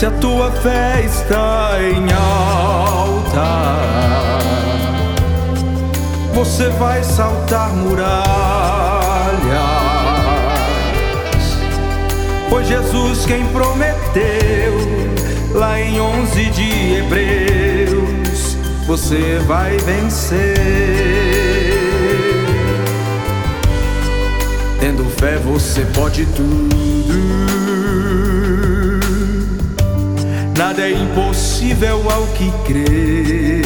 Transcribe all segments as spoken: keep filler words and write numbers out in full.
Se a tua fé está em alta, você vai saltar muralhas, foi Jesus quem prometeu lá em onze de Hebreus, você vai vencer. Tendo fé você pode tudo, nada é impossível ao que crer.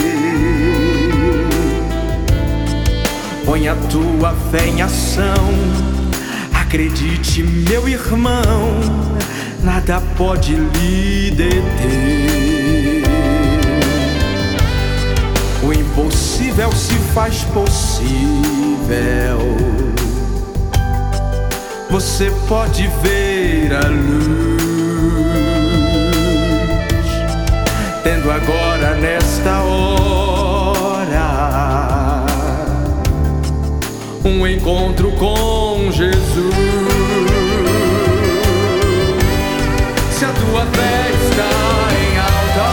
Põe a tua fé em ação, acredite, meu irmão, nada pode lhe deter. O impossível se faz possível. Você pode ver a luz, tendo agora nesta hora um encontro com Jesus. Se a tua fé está em alta,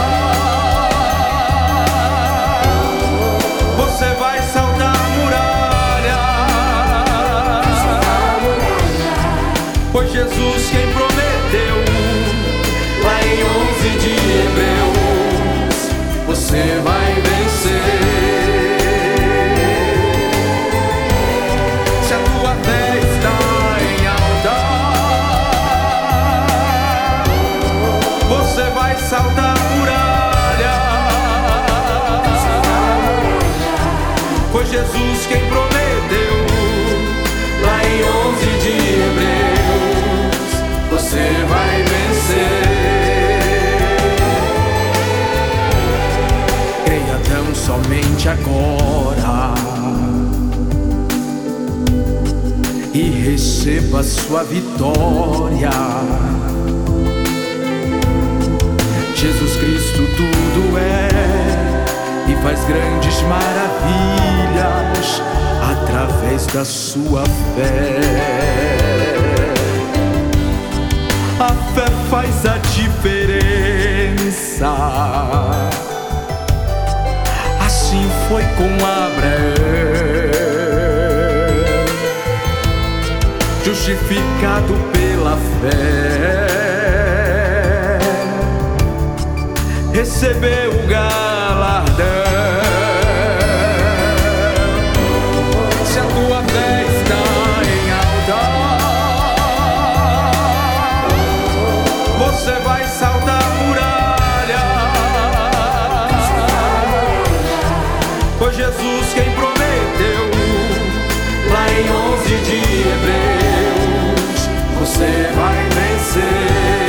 você vai saltar muralhas, foi Jesus quem prometeu lá em onze de Hebreus, você vai vencer. Se a tua fé está em alta, você vai saltar muralhas, foi Jesus quem prometeu lá em onze de Hebreus, você vai vencer. Creia tão somente agora e receba sua vitória. Jesus Cristo tudo é e faz grandes maravilhas através da sua fé. A fé faz a diferença. Assim foi com Abraão, justificado pela fé, recebeu o galardão. Se a tua fé está em alta, você vai saltar muralhas, foi Jesus quem prometeu lá em onze de Hebreus, você vai vencer.